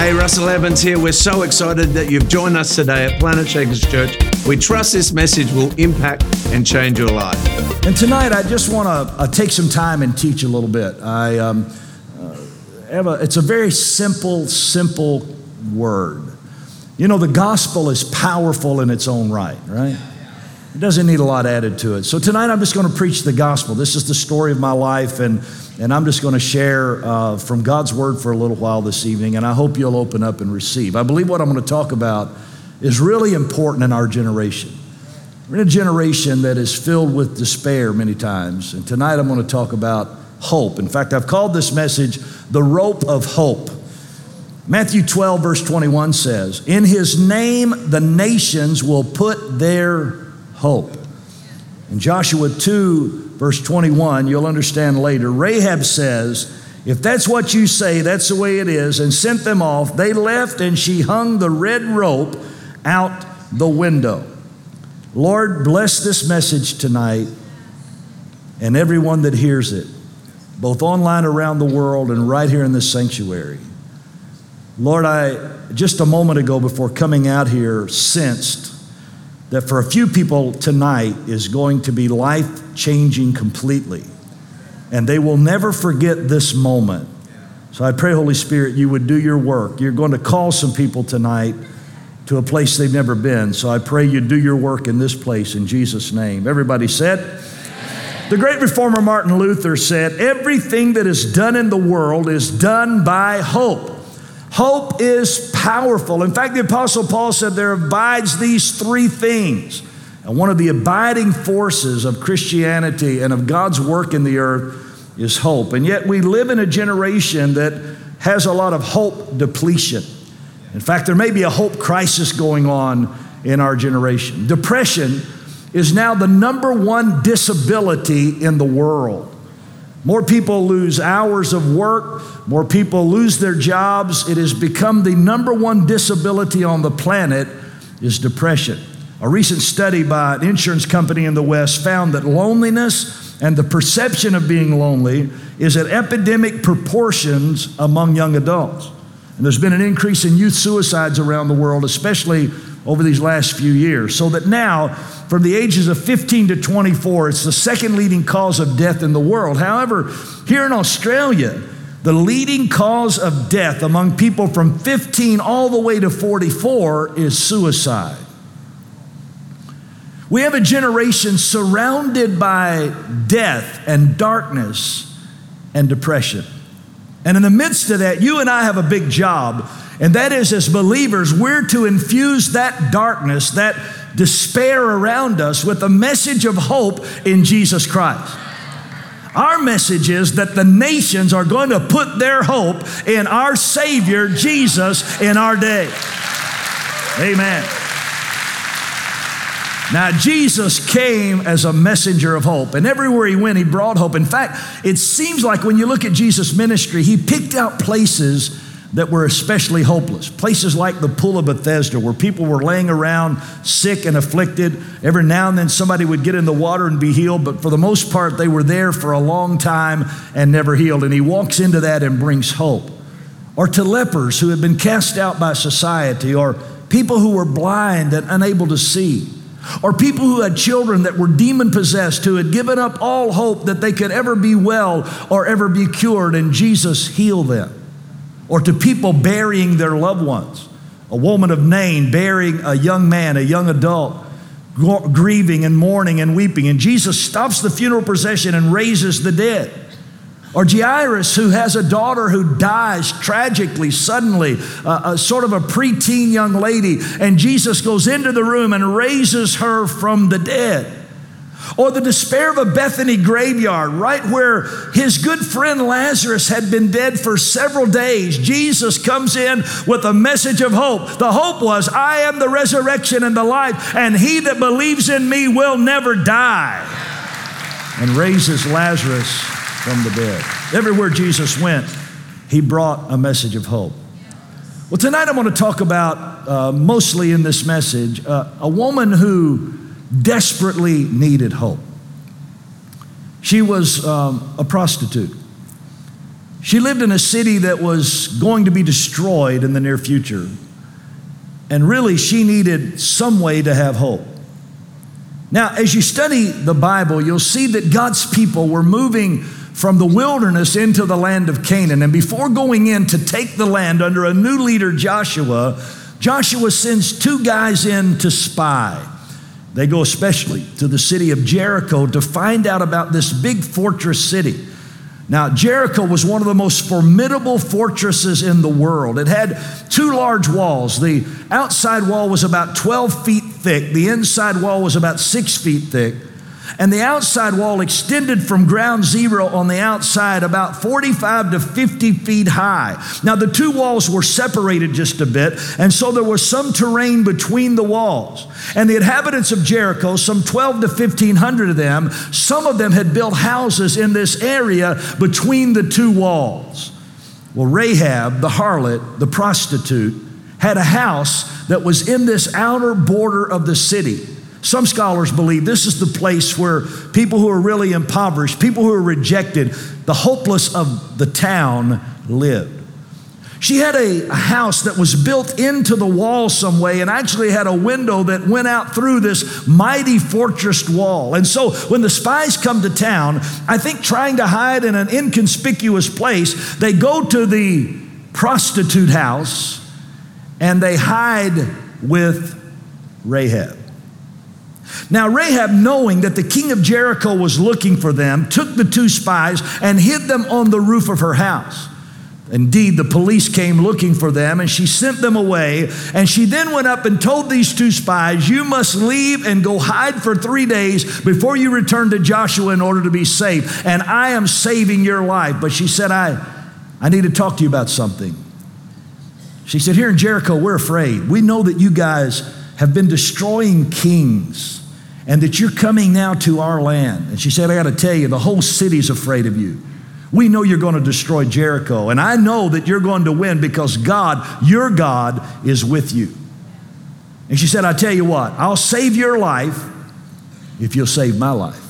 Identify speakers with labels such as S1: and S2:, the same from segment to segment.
S1: Hey, Russell Evans here. We're so excited that you've joined us today at Planet Shakers Church. We trust this message will impact and change your life.
S2: And tonight, I just want to take some time and teach a little bit. It's a very simple word. You know, the gospel is powerful in its own right? It doesn't need a lot added to it. So tonight, I'm just going to preach the gospel. This is the story of my life, and I'm just going to share from God's word for a little while this evening, and I hope you'll open up and receive. I believe what I'm going to talk about is really important in our generation. We're in a generation that is filled with despair many times, and tonight I'm going to talk about hope. In fact, I've called this message, The Rope of Hope. Matthew 12, verse 21 says, "In his name the nations will put their hope." In Joshua 2, verse 21, you'll understand later, Rahab says, "If that's what you say, that's the way it is," and sent them off. They left, and she hung the red rope out the window. Lord, bless this message tonight and everyone that hears it, both online around the world and right here in this sanctuary. Lord, I, just a moment ago before coming out here, sensed that for a few people tonight is going to be life-changing completely. And they will never forget this moment. So I pray, Holy Spirit, you would do your work. You're going to call some people tonight to a place they've never been. So I pray you do your work in this place in Jesus' name. Everybody said? Amen. The great reformer Martin Luther said, "Everything that is done in the world is done by hope." Hope is powerful. In fact, the Apostle Paul said there abides these three things. And one of the abiding forces of Christianity and of God's work in the earth is hope. And yet we live in a generation that has a lot of hope depletion. In fact, there may be a hope crisis going on in our generation. Depression is now the number one disability in the world. More people lose hours of work. More people lose their jobs. It has become the number one disability on the planet is depression. A recent study by an insurance company in the West found that loneliness and the perception of being lonely is at epidemic proportions among young adults. And there's been an increase in youth suicides around the world, especially over these last few years. So that now, from the ages of 15 to 24, it's the second leading cause of death in the world. However, here in Australia, the leading cause of death among people from 15 all the way to 44 is suicide. We have a generation surrounded by death and darkness and depression. And in the midst of that, you and I have a big job. And that is, as believers, we're to infuse that darkness, that despair around us with a message of hope in Jesus Christ. Our message is that the nations are going to put their hope in our Savior, Jesus, in our day. Amen. Now, Jesus came as a messenger of hope, and everywhere he went, he brought hope. In fact, it seems like when you look at Jesus' ministry, he picked out places that were especially hopeless. Places like the Pool of Bethesda, where people were laying around sick and afflicted. Every now and then somebody would get in the water and be healed, but for the most part, they were there for a long time and never healed. And he walks into that and brings hope. Or to lepers who had been cast out by society, or people who were blind and unable to see, or people who had children that were demon-possessed, who had given up all hope that they could ever be well or ever be cured, and Jesus healed them. Or to people burying their loved ones. A woman of Nain burying a young man, a young adult, grieving and mourning and weeping. And Jesus stops the funeral procession and raises the dead. Or Jairus, who has a daughter who dies tragically, suddenly, a sort of a preteen young lady. And Jesus goes into the room and raises her from the dead. Or the despair of a Bethany graveyard, right where his good friend Lazarus had been dead for several days. Jesus comes in with a message of hope. The hope was, "I am the resurrection and the life, and he that believes in me will never die." And raises Lazarus from the dead. Everywhere Jesus went, he brought a message of hope. Well, tonight I'm going to talk about, mostly in this message, a woman who desperately needed hope. She was a prostitute. She lived in a city that was going to be destroyed in the near future. And really, she needed some way to have hope. Now, as you study the Bible, you'll see that God's people were moving from the wilderness into the land of Canaan. And before going in to take the land under a new leader, Joshua sends two guys in to spy. They go especially to the city of Jericho to find out about this big fortress city. Now, Jericho was one of the most formidable fortresses in the world. It had two large walls. The outside wall was about 12 feet thick. The inside wall was about 6 feet thick. And the outside wall extended from ground zero on the outside about 45 to 50 feet high. Now, the two walls were separated just a bit, and so there was some terrain between the walls. And the inhabitants of Jericho, some 12 to 1,500 of them, some of them had built houses in this area between the two walls. Well, Rahab, the harlot, the prostitute, had a house that was in this outer border of the city. Some scholars believe this is the place where people who are really impoverished, people who are rejected, the hopeless of the town lived. She had a house that was built into the wall some way and actually had a window that went out through this mighty fortress wall. And so when the spies come to town, I think trying to hide in an inconspicuous place, they go to the prostitute house and they hide with Rahab. Now, Rahab, knowing that the king of Jericho was looking for them, took the two spies and hid them on the roof of her house. Indeed, the police came looking for them, and she sent them away. And she then went up and told these two spies, "You must leave and go hide for 3 days before you return to Joshua in order to be safe. And I am saving your life." But she said, I need to talk to you about something. She said, "Here in Jericho, we're afraid. We know that you guys have been destroying kings and that you're coming now to our land." And she said, "I got to tell you, the whole city's afraid of you. We know you're going to destroy Jericho, and I know that you're going to win because God, your God, is with you." And she said, "I tell you what, I'll save your life if you'll save my life."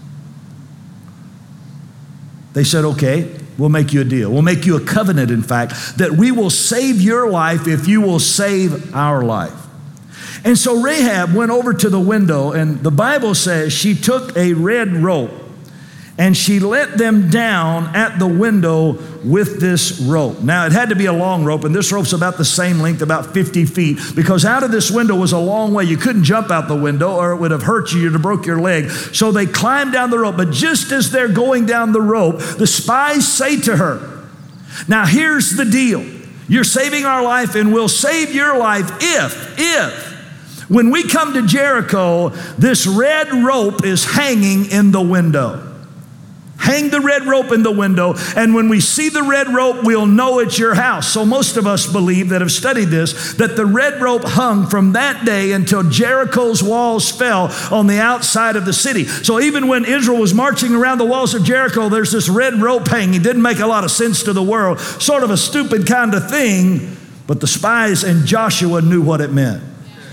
S2: They said, "Okay, we'll make you a deal. We'll make you a covenant, in fact, that we will save your life if you will save our life." And so Rahab went over to the window, and the Bible says she took a red rope and she let them down at the window with this rope. Now, it had to be a long rope, and this rope's about the same length, about 50 feet, because out of this window was a long way. You couldn't jump out the window or it would have hurt you. You'd have broke your leg. So they climbed down the rope, but just as they're going down the rope, the spies say to her, "Now, here's the deal. You're saving our life, and we'll save your life if when we come to Jericho, this red rope is hanging in the window. Hang the red rope in the window, and when we see the red rope, we'll know it's your house." So most of us believe that have studied this, that the red rope hung from that day until Jericho's walls fell on the outside of the city. So even when Israel was marching around the walls of Jericho, there's this red rope hanging. It didn't make a lot of sense to the world, sort of a stupid kind of thing, but the spies and Joshua knew what it meant.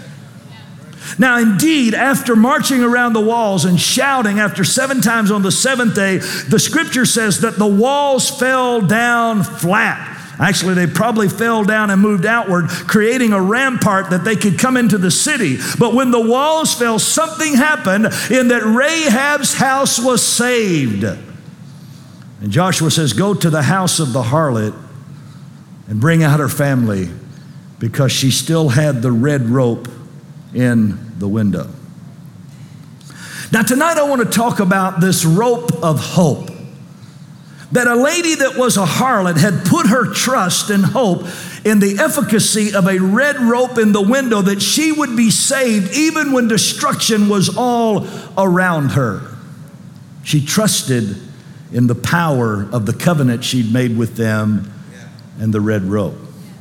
S2: Now, indeed, after marching around the walls and shouting after 7 times on the 7th day, the scripture says that the walls fell down flat. Actually, they probably fell down and moved outward, creating a rampart that they could come into the city. But when the walls fell, something happened in that Rahab's house was saved. And Joshua says, "Go to the house of the harlot and bring out her family," because she still had the red rope in the window. Now, tonight I want to talk about this rope of hope. That a lady that was a harlot had put her trust and hope in the efficacy of a red rope in the window, that she would be saved even when destruction was all around her. She trusted in the power of the covenant she'd made with them and the red rope.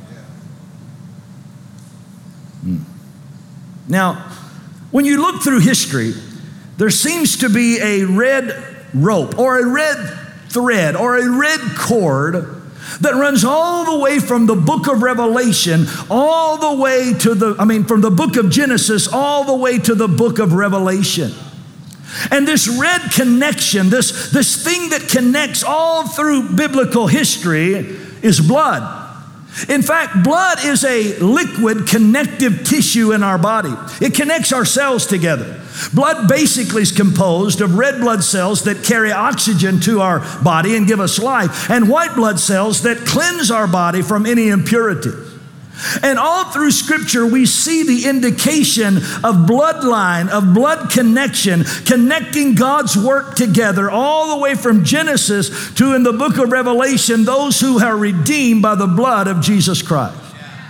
S2: Now, when you look through history, there seems to be a red rope or a red thread or a red cord that runs all the way from the book of Revelation all the way to from the book of Genesis all the way to the book of Revelation. And this red connection, this thing that connects all through biblical history is blood. In fact, blood is a liquid connective tissue in our body. It connects our cells together. Blood basically is composed of red blood cells that carry oxygen to our body and give us life, and white blood cells that cleanse our body from any impurities. And all through Scripture, we see the indication of bloodline, of blood connection, connecting God's work together all the way from Genesis to in the book of Revelation, those who are redeemed by the blood of Jesus Christ.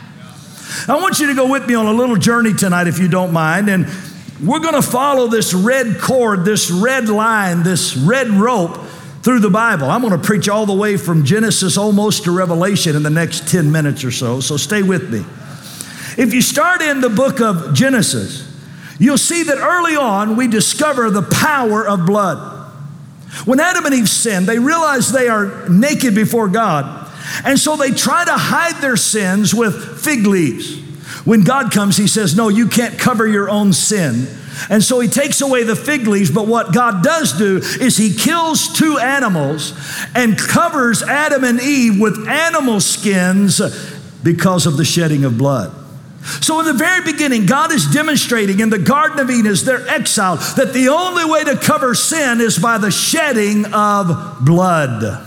S2: I want you to go with me on a little journey tonight, if you don't mind, and we're going to follow this red cord, this red line, this red rope through the Bible. I'm going to preach all the way from Genesis almost to Revelation in the next 10 minutes or so stay with me. If you start in the book of Genesis, you'll see that early on we discover the power of blood. When Adam and Eve sinned, they realize they are naked before God, and so they try to hide their sins with fig leaves. When God comes, he says, no, you can't cover your own sin. And so he takes away the fig leaves, but what God does do is he kills two animals and covers Adam and Eve with animal skins because of the shedding of blood. So in the very beginning, God is demonstrating in the Garden of Eden as they're exiled that the only way to cover sin is by the shedding of blood.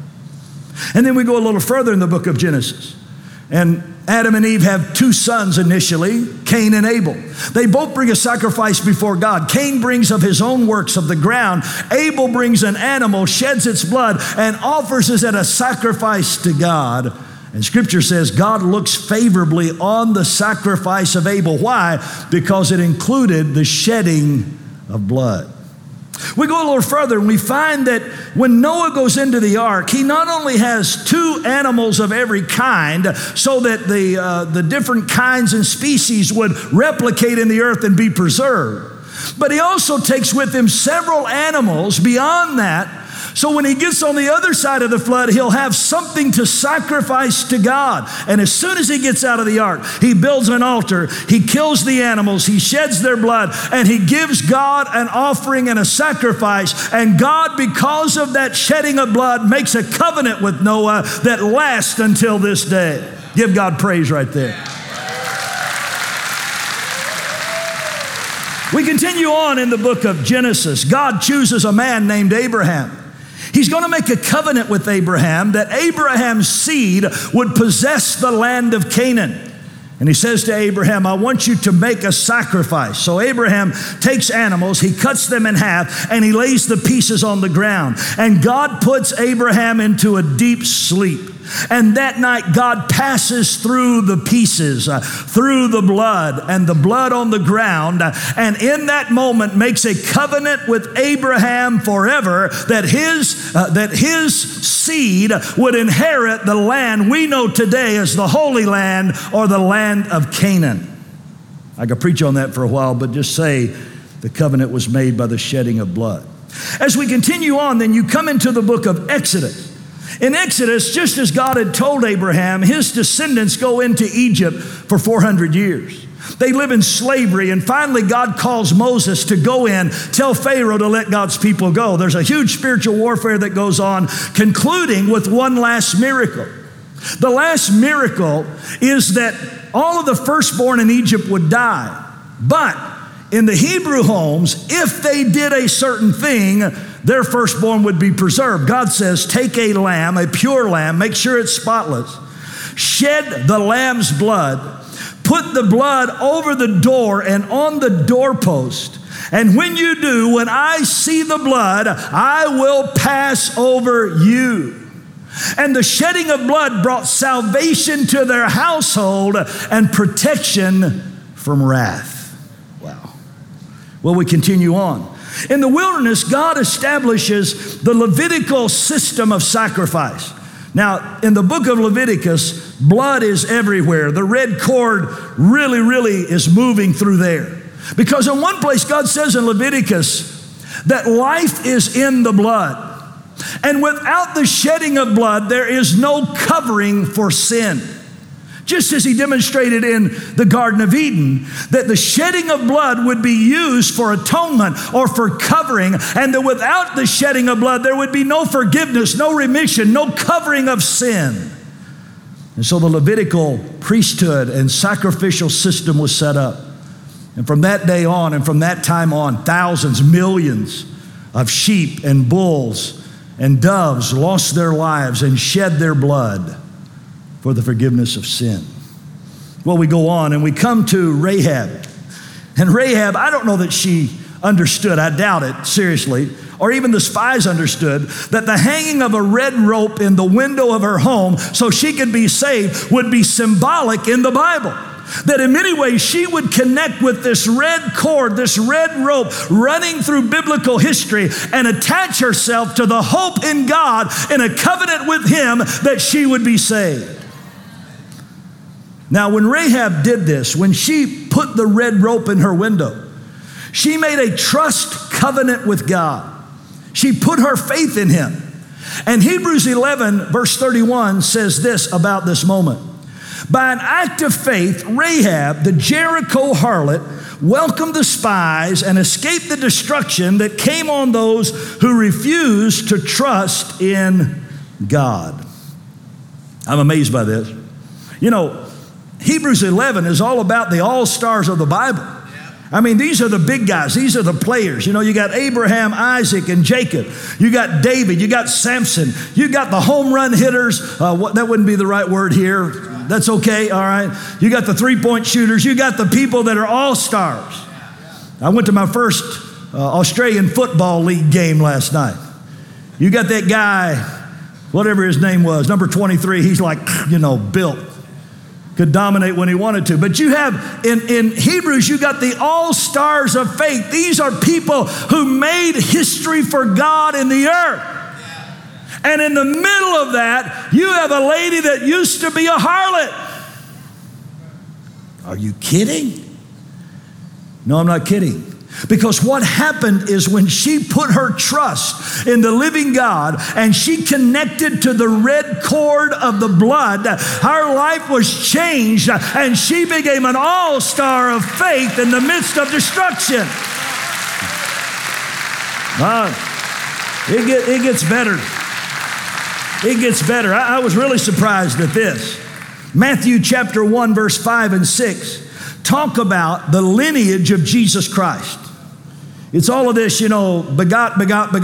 S2: And then we go a little further in the book of Genesis. And Adam and Eve have two sons initially, Cain and Abel. They both bring a sacrifice before God. Cain brings of his own works of the ground. Abel brings an animal, sheds its blood, and offers it as a sacrifice to God. And Scripture says God looks favorably on the sacrifice of Abel. Why? Because it included the shedding of blood. We go a little further and we find that when Noah goes into the ark, he not only has two animals of every kind so that the different kinds and species would replicate in the earth and be preserved, but he also takes with him several animals beyond that. So when he gets on the other side of the flood, he'll have something to sacrifice to God. And as soon as he gets out of the ark, he builds an altar, he kills the animals, he sheds their blood, and he gives God an offering and a sacrifice. And God, because of that shedding of blood, makes a covenant with Noah that lasts until this day. Give God praise right there. We continue on in the book of Genesis. God chooses a man named Abraham. He's going to make a covenant with Abraham that Abraham's seed would possess the land of Canaan. And he says to Abraham, I want you to make a sacrifice. So Abraham takes animals, he cuts them in half, and he lays the pieces on the ground. And God puts Abraham into a deep sleep. And that night, God passes through the pieces, through the blood and the blood on the ground, and in that moment makes a covenant with Abraham forever that his seed would inherit the land we know today as the Holy Land or the land of Canaan. I could preach on that for a while, but just say the covenant was made by the shedding of blood. As we continue on, then you come into the book of Exodus. In Exodus, just as God had told Abraham, his descendants go into Egypt for 400 years. They live in slavery, and finally God calls Moses to go in, tell Pharaoh to let God's people go. There's a huge spiritual warfare that goes on, concluding with one last miracle. The last miracle is that all of the firstborn in Egypt would die, but in the Hebrew homes, if they did a certain thing, their firstborn would be preserved. God says, take a lamb, a pure lamb, make sure it's spotless, shed the lamb's blood, put the blood over the door and on the doorpost. And when you do, when I see the blood, I will pass over you. And the shedding of blood brought salvation to their household and protection from wrath. Wow. Well, we continue on. In the wilderness, God establishes the Levitical system of sacrifice. Now, in the book of Leviticus, blood is everywhere. The red cord really is moving through there. Because in one place, God says in Leviticus that life is in the blood. And without the shedding of blood, there is no covering for sin. Just as he demonstrated in the Garden of Eden, that the shedding of blood would be used for atonement or for covering, and that without the shedding of blood, there would be no forgiveness, no remission, no covering of sin. And so the Levitical priesthood and sacrificial system was set up. And from that day on, and from that time on, thousands, millions of sheep and bulls and doves lost their lives and shed their blood for the forgiveness of sin. Well, we go on and we come to Rahab. And Rahab, I don't know that she understood, I doubt it, seriously, or even the spies understood, that the hanging of a red rope in the window of her home so she could be saved would be symbolic in the Bible. That in many ways she would connect with this red cord, this red rope running through biblical history and attach herself to the hope in God in a covenant with Him that she would be saved. Now, when Rahab did this, when she put the red rope in her window, she made a trust covenant with God. She put her faith in Him. And Hebrews 11, verse 31 says this about this moment. By an act of faith, Rahab, the Jericho harlot, welcomed the spies and escaped the destruction that came on those who refused to trust in God. I'm amazed by this. You know, Hebrews 11 is all about the all-stars of the Bible. I mean, these are the big guys. These are the players. You know, you got Abraham, Isaac, and Jacob. You got David. You got Samson. You got the home run hitters. That wouldn't be the right word here. That's okay, all right. You got the three-point shooters. You got the people that are all-stars. I went to my first Australian Football League game last night. You got that guy, whatever his name was, number 23. He's like, built. Could dominate when he wanted to. But you have, in Hebrews, you got the all-stars of faith. These are people who made history for God in the earth. And in the middle of that, you have a lady that used to be a harlot. Are you kidding? No, I'm not kidding. Because what happened is when she put her trust in the living God and she connected to the red cord of the blood, her life was changed and she became an all-star of faith in the midst of destruction. It gets better. It gets better. I was really surprised at this. Matthew chapter 1, verse 5 and 6 talk about the lineage of Jesus Christ. It's all of this, begot.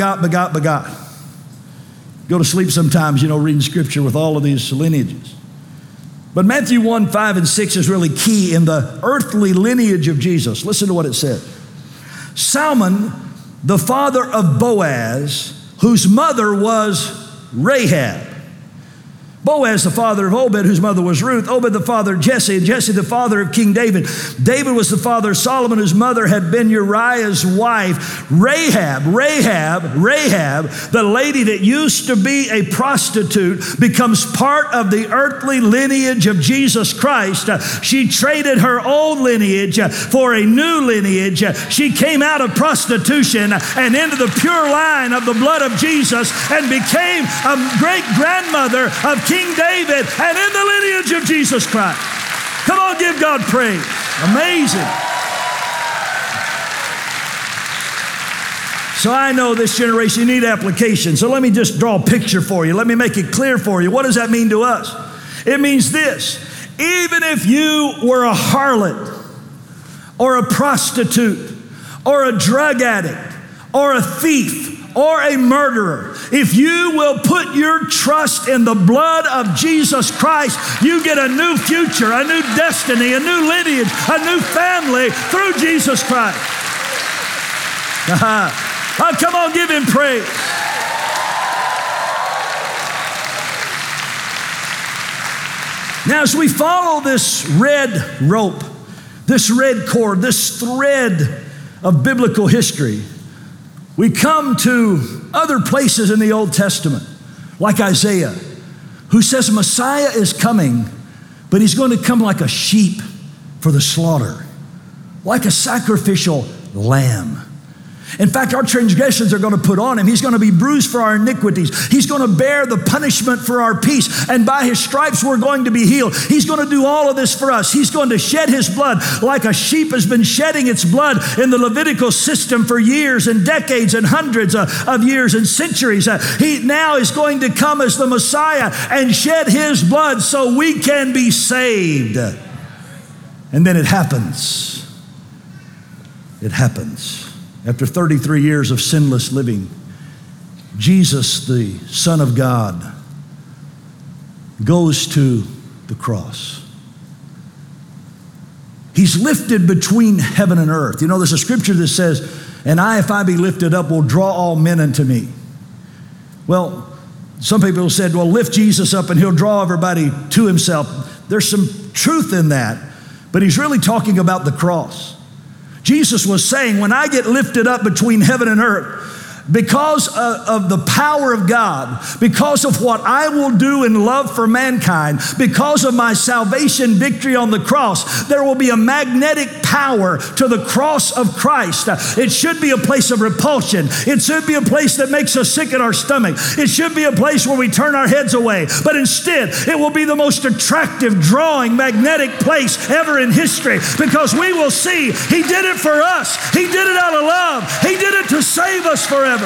S2: Go to sleep sometimes, reading scripture with all of these lineages. But Matthew 1, 5 and 6 is really key in the earthly lineage of Jesus. Listen to what it said. Salmon, the father of Boaz, whose mother was Rahab. Boaz, the father of Obed, whose mother was Ruth. Obed, the father of Jesse. And Jesse, the father of King David. David was the father of Solomon, whose mother had been Uriah's wife. Rahab, the lady that used to be a prostitute, becomes part of the earthly lineage of Jesus Christ. She traded her old lineage for a new lineage. She came out of prostitution and into the pure line of the blood of Jesus and became a great-grandmother of King David and in the lineage of Jesus Christ. Come on, give God praise. Amazing. So I know this generation, you need application. So let me just draw a picture for you. Let me make it clear for you. What does that mean to us? It means this. Even if you were a harlot or a prostitute or a drug addict or a thief or a murderer, if you will put your trust in the blood of Jesus Christ, you get a new future, a new destiny, a new lineage, a new family through Jesus Christ. Oh, come on, give Him praise. Now, as we follow this red rope, this red cord, this thread of biblical history, we come to other places in the Old Testament, like Isaiah, who says Messiah is coming, but He's going to come like a sheep for the slaughter, like a sacrificial lamb. In fact, our transgressions are going to put on him. He's going to be bruised for our iniquities. He's going to bear the punishment for our peace. And by his stripes, we're going to be healed. He's going to do all of this for us. He's going to shed his blood like a sheep has been shedding its blood in the Levitical system for years and decades and hundreds of years and centuries. He now is going to come as the Messiah and shed his blood so we can be saved. And then it happens. It happens. After 33 years of sinless living, Jesus, the Son of God, goes to the cross. He's lifted between heaven and earth. You know, there's a scripture that says, "And I, if I be lifted up, will draw all men unto me." Well, some people said, well, lift Jesus up and he'll draw everybody to himself. There's some truth in that, but he's really talking about the cross. Jesus was saying, when I get lifted up between heaven and earth, because of the power of God, because of what I will do in love for mankind, because of my salvation victory on the cross, there will be a magnetic power to the cross of Christ. It should be a place of repulsion. It should be a place that makes us sick in our stomach. It should be a place where we turn our heads away. But instead, it will be the most attractive, drawing, magnetic place ever in history, because we will see he did it for us. He did it out of love. He did it to save us forever.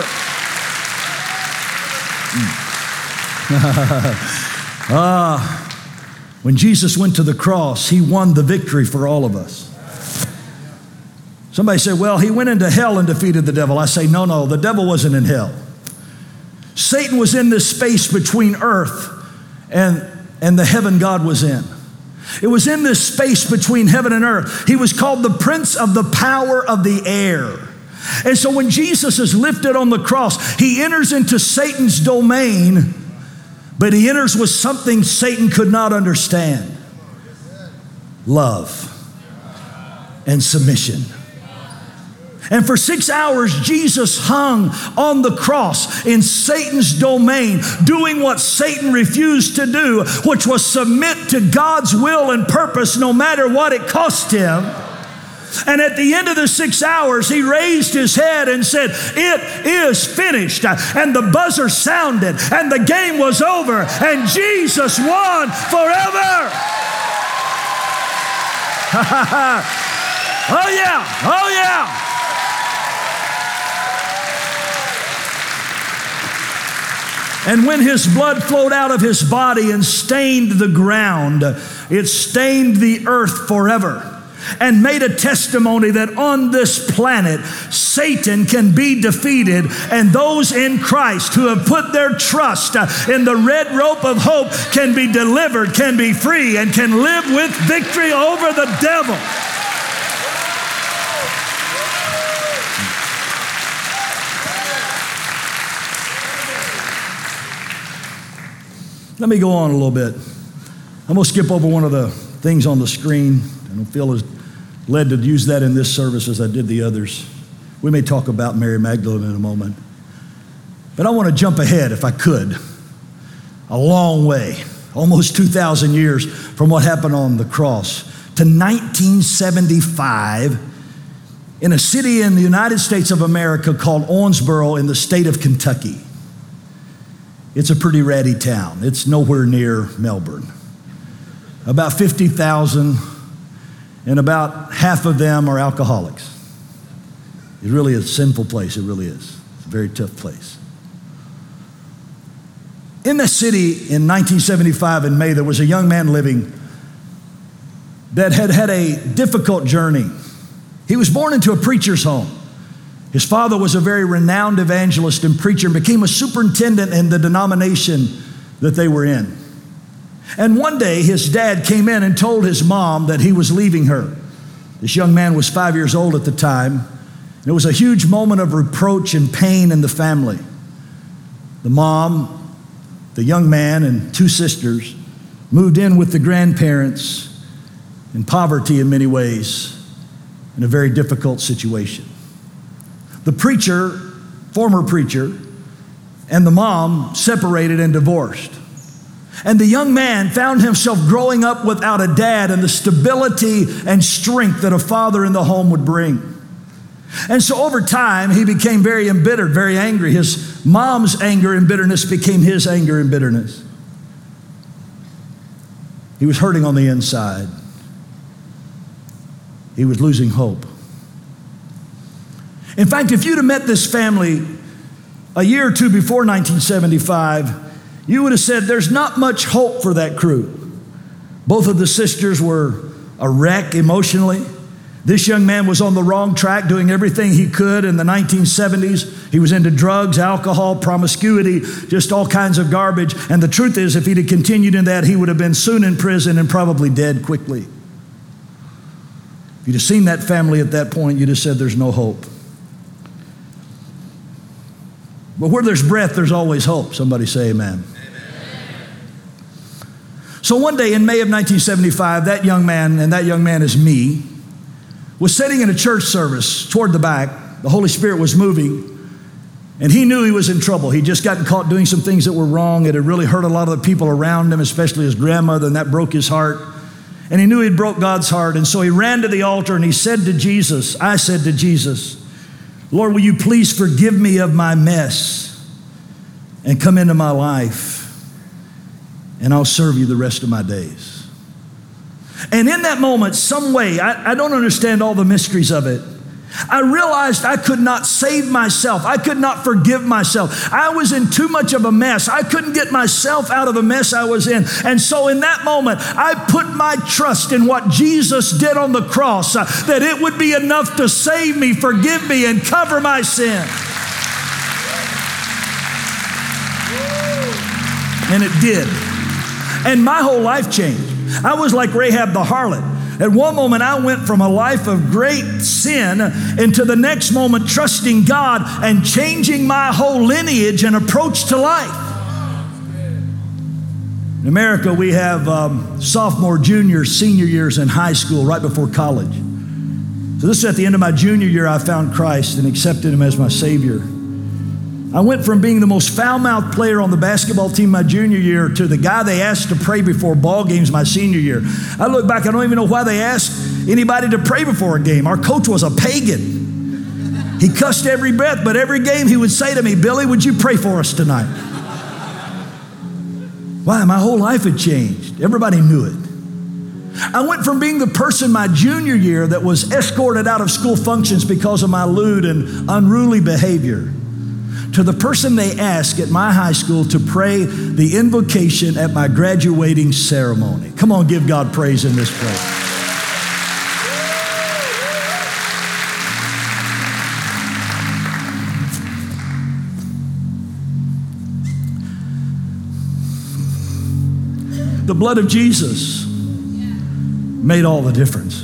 S2: When Jesus went to the cross, he won the victory for all of us. Somebody said, well, he went into hell and defeated the devil. I say, no, the devil wasn't in hell. Satan was in this space between earth and the heaven God was in. It was in this space between heaven and earth. He was called the prince of the power of the air. And so when Jesus is lifted on the cross, he enters into Satan's domain, but he enters with something Satan could not understand: love and submission. And for 6 hours, Jesus hung on the cross in Satan's domain, doing what Satan refused to do, which was submit to God's will and purpose no matter what it cost him. And at the end of the 6 hours, he raised his head and said, "It is finished." And the buzzer sounded, and the game was over, and Jesus won forever. Oh yeah, oh yeah. And when his blood flowed out of his body and stained the ground, it stained the earth forever, and made a testimony that on this planet, Satan can be defeated, and those in Christ who have put their trust in the red rope of hope can be delivered, can be free, and can live with victory over the devil. Let me go on a little bit. I'm going to skip over one of the things on the screen. I don't feel as led to use that in this service as I did the others. We may talk about Mary Magdalene in a moment. But I want to jump ahead, if I could, a long way, almost 2,000 years from what happened on the cross, to 1975 in a city in the United States of America called Owensboro in the state of Kentucky. It's a pretty ratty town. It's nowhere near Melbourne. About 50,000, and about half of them are alcoholics. It really is a sinful place. It really is. It's a very tough place. In the city in 1975 in May, there was a young man living that had had a difficult journey. He was born into a preacher's home. His father was a very renowned evangelist and preacher and became a superintendent in the denomination that they were in. And one day, his dad came in and told his mom that he was leaving her. This young man was 5 years old at the time. And it was a huge moment of reproach and pain in the family. The mom, the young man, and two sisters moved in with the grandparents in poverty in many ways, in a very difficult situation. The preacher, former preacher, and the mom separated and divorced. And the young man found himself growing up without a dad and the stability and strength that a father in the home would bring. And so over time, he became very embittered, very angry. His mom's anger and bitterness became his anger and bitterness. He was hurting on the inside. He was losing hope. In fact, if you'd have met this family a year or two before 1975, you would have said there's not much hope for that crew. Both of the sisters were a wreck emotionally. This young man was on the wrong track, doing everything he could in the 1970s. He was into drugs, alcohol, promiscuity, just all kinds of garbage. And the truth is, if he'd have continued in that, he would have been soon in prison and probably dead quickly. If you'd have seen that family at that point, you'd have said there's no hope. But where there's breath, there's always hope. Somebody say amen. So one day in May of 1975, that young man, and that young man is me, was sitting in a church service toward the back. The Holy Spirit was moving, and he knew he was in trouble. He'd just gotten caught doing some things that were wrong. It had really hurt a lot of the people around him, especially his grandmother, and that broke his heart. And he knew he'd broke God's heart, and so he ran to the altar and he said to Jesus, I said to Jesus, Lord, will you please forgive me of my mess and come into my life, and I'll serve you the rest of my days. And in that moment, some way, I don't understand all the mysteries of it, I realized I could not save myself. I could not forgive myself. I was in too much of a mess. I couldn't get myself out of the mess I was in. And so in that moment, I put my trust in what Jesus did on the cross, that it would be enough to save me, forgive me, and cover my sin. And it did. And my whole life changed. I was like Rahab the harlot. At one moment, I went from a life of great sin into the next moment trusting God and changing my whole lineage and approach to life. In America, we have sophomore, junior, senior years in high school right before college. So this is at the end of my junior year, I found Christ and accepted Him as my Savior. I went from being the most foul-mouthed player on the basketball team my junior year to the guy they asked to pray before ball games my senior year. I look back, I don't even know why they asked anybody to pray before a game. Our coach was a pagan. He cussed every breath, but every game he would say to me, Billy, would you pray for us tonight? Why? My whole life had changed. Everybody knew it. I went from being the person my junior year that was escorted out of school functions because of my lewd and unruly behavior, to the person they asked at my high school to pray the invocation at my graduating ceremony. Come on, give God praise in this place. The blood of Jesus made all the difference.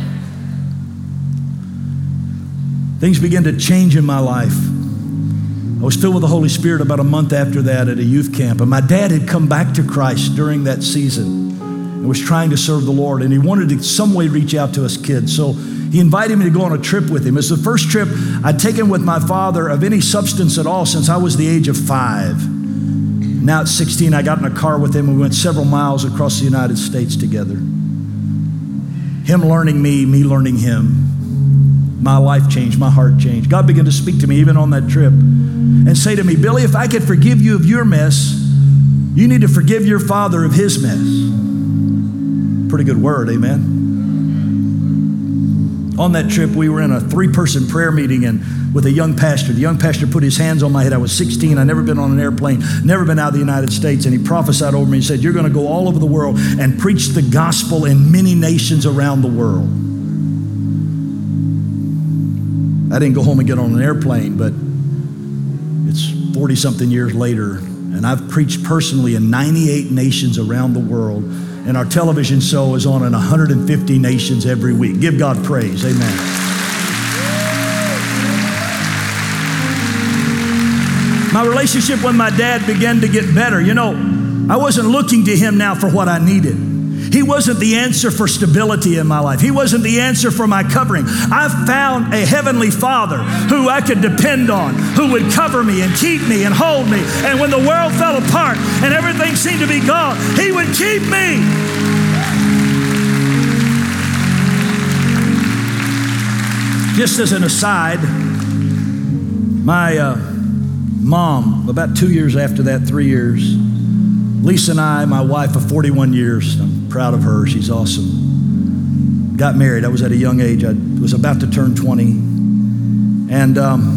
S2: Things began to change in my life. I was filled with the Holy Spirit about a month after that at a youth camp. And my dad had come back to Christ during that season and was trying to serve the Lord. And he wanted to some way reach out to us kids. So he invited me to go on a trip with him. It was the first trip I'd taken with my father of any substance at all since I was the age of 5. Now at 16, I got in a car with him. We went several miles across the United States together. Him learning me learning him. My life changed, my heart changed. God began to speak to me even on that trip and say to me, Billy, if I could forgive you of your mess, you need to forgive your father of his mess. Pretty good word, amen? On that trip, we were in a 3-person prayer meeting and with a young pastor. The young pastor put his hands on my head. I was 16. I'd never been on an airplane, never been out of the United States. And he prophesied over me and said, you're going to go all over the world and preach the gospel in many nations around the world. I didn't go home and get on an airplane, but it's 40-something years later, and I've preached personally in 98 nations around the world, and our television show is on in 150 nations every week. Give God praise, amen. My relationship with my dad began to get better. You know, I wasn't looking to him now for what I needed. He wasn't the answer for stability in my life. He wasn't the answer for my covering. I found a heavenly Father who I could depend on, who would cover me and keep me and hold me. And when the world fell apart and everything seemed to be gone, He would keep me. Just as an aside, my mom, about 2 years after that, 3 years, Lisa and I, my wife of 41 years, I'm proud of her, she's awesome, got married. I was at a young age. I was about to turn 20. And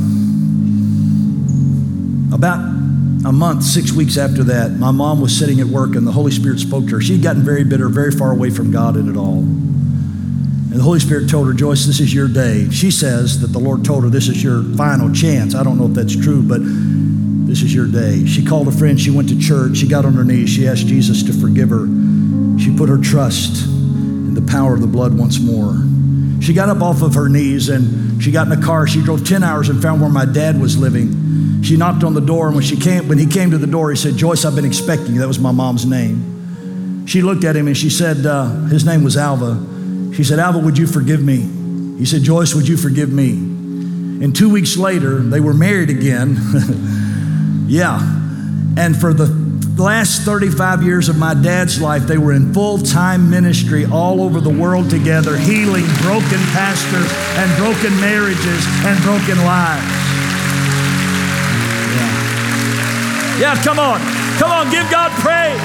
S2: about a month, 6 weeks after that, my mom was sitting at work and the Holy Spirit spoke to her. She'd gotten very bitter, very far away from God in it all. And the Holy Spirit told her, Joyce, this is your day. She says that the Lord told her this is your final chance. I don't know if that's true, but this is your day. She called a friend. She went to church. She got on her knees. She asked Jesus to forgive her. She put her trust in the power of the blood once more. She got up off of her knees and she got in a car. She drove 10 hours and found where my dad was living. She knocked on the door, and when he came to the door, he said, Joyce, I've been expecting you. That was my mom's name. She looked at him and she said, his name was Alva. She said, Alva, would you forgive me? He said, Joyce, would you forgive me? And 2 weeks later, they were married again. Yeah. And for the last 35 years of my dad's life, they were in full-time ministry all over the world together, healing broken pastors and broken marriages and broken lives. Yeah, come on. Come on, give God praise.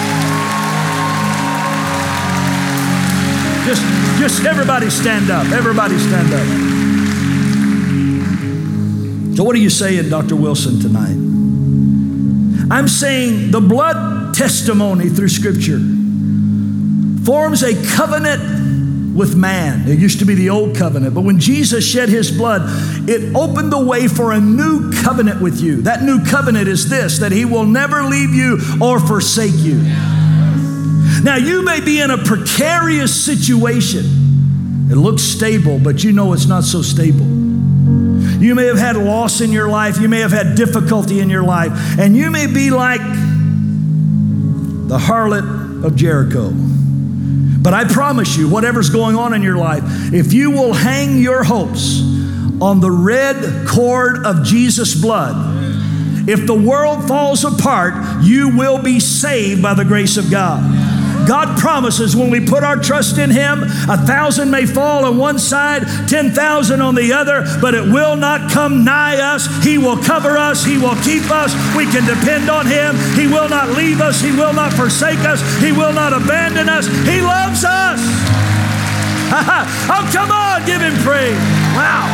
S2: Just everybody stand up. Everybody stand up. So what are you saying, Dr. Wilson, tonight? I'm saying the blood testimony through Scripture forms a covenant with man. It used to be the old covenant, but when Jesus shed his blood, it opened the way for a new covenant with you. That new covenant is this, that he will never leave you or forsake you. Now, you may be in a precarious situation. It looks stable, but you know it's not so stable. You may have had loss in your life. You may have had difficulty in your life. And you may be like the harlot of Jericho. But I promise you, whatever's going on in your life, if you will hang your hopes on the red cord of Jesus' blood, if the world falls apart, you will be saved by the grace of God. God promises when we put our trust in him, 1,000 may fall on one side, 10,000 on the other, but it will not come nigh us. He will cover us. He will keep us. We can depend on him. He will not leave us. He will not forsake us. He will not abandon us. He loves us. Oh, come on, give him praise. Wow.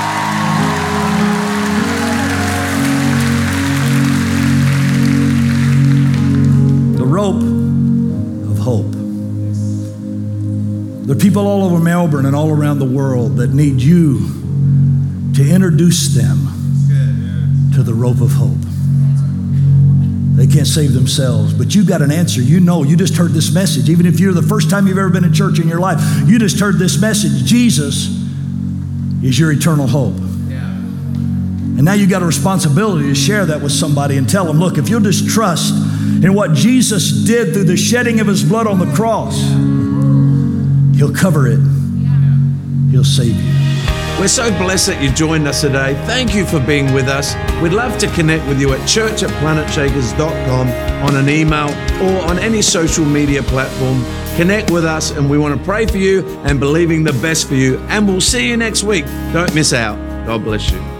S2: The rope of hope. There are people all over Melbourne and all around the world that need you to introduce them to the rope of hope. They can't save themselves, but you got an answer. You know, you just heard this message. Even if you're the first time you've ever been in church in your life, you just heard this message. Jesus is your eternal hope. And now you got a responsibility to share that with somebody and tell them, look, if you'll just trust in what Jesus did through the shedding of his blood on the cross, he'll cover it. He'll save you.
S1: We're so blessed that you joined us today. Thank you for being with us. We'd love to connect with you at church@planetshakers.com, on an email or on any social media platform. Connect with us, and we want to pray for you and believing the best for you. And we'll see you next week. Don't miss out. God bless you.